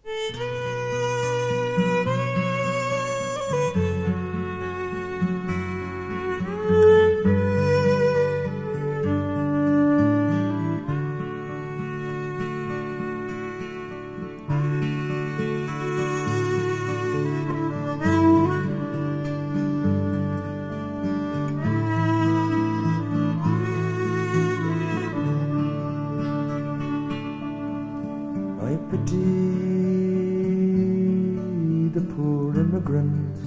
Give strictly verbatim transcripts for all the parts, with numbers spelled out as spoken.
I pity the poor immigrant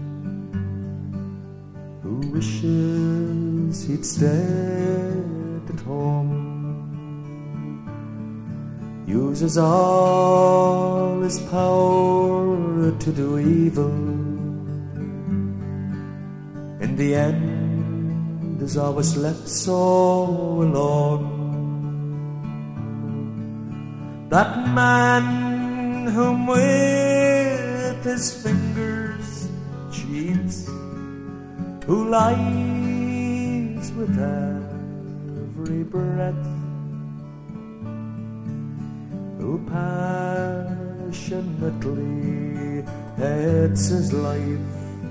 who wishes he'd stayed at home, uses all his power to do evil. In the end is always left so alone. That man whom with his fingers cheats, who lies with every breath, who passionately hates his life,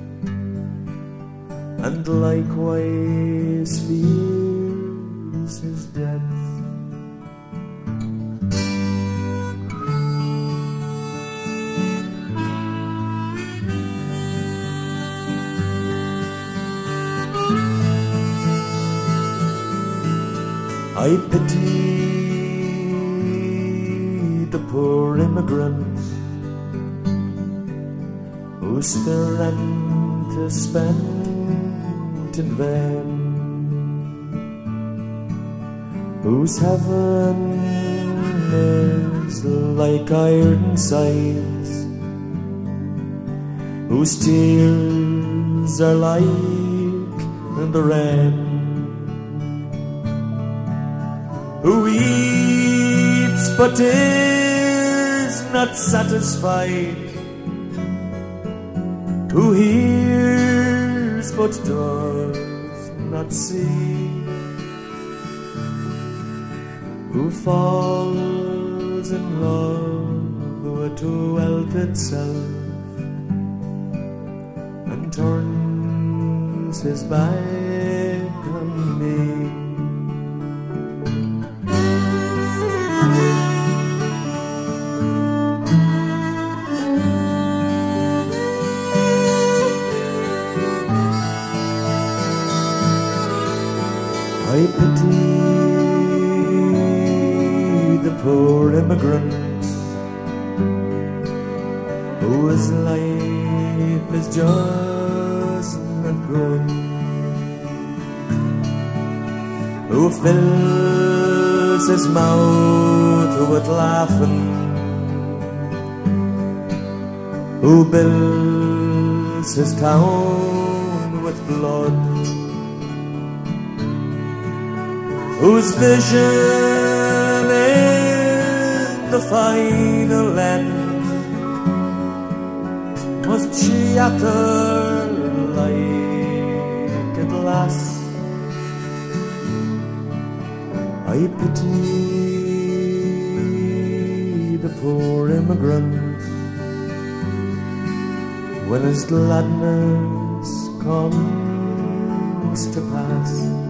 and likewise fears his death. I pity the poor immigrant whose their rent is spent in vain, whose heaven is like iron sighs, whose tears are like the rain, who eats but is not satisfied, who hears but does not see, who falls in love with wealth itself and turns his back on me. I pity the poor immigrant whose life is just not good, who fills his mouth with laughing, who builds his town with blood, whose vision in the final end must shatter like a glass. I pity the poor immigrant when his gladness comes to pass.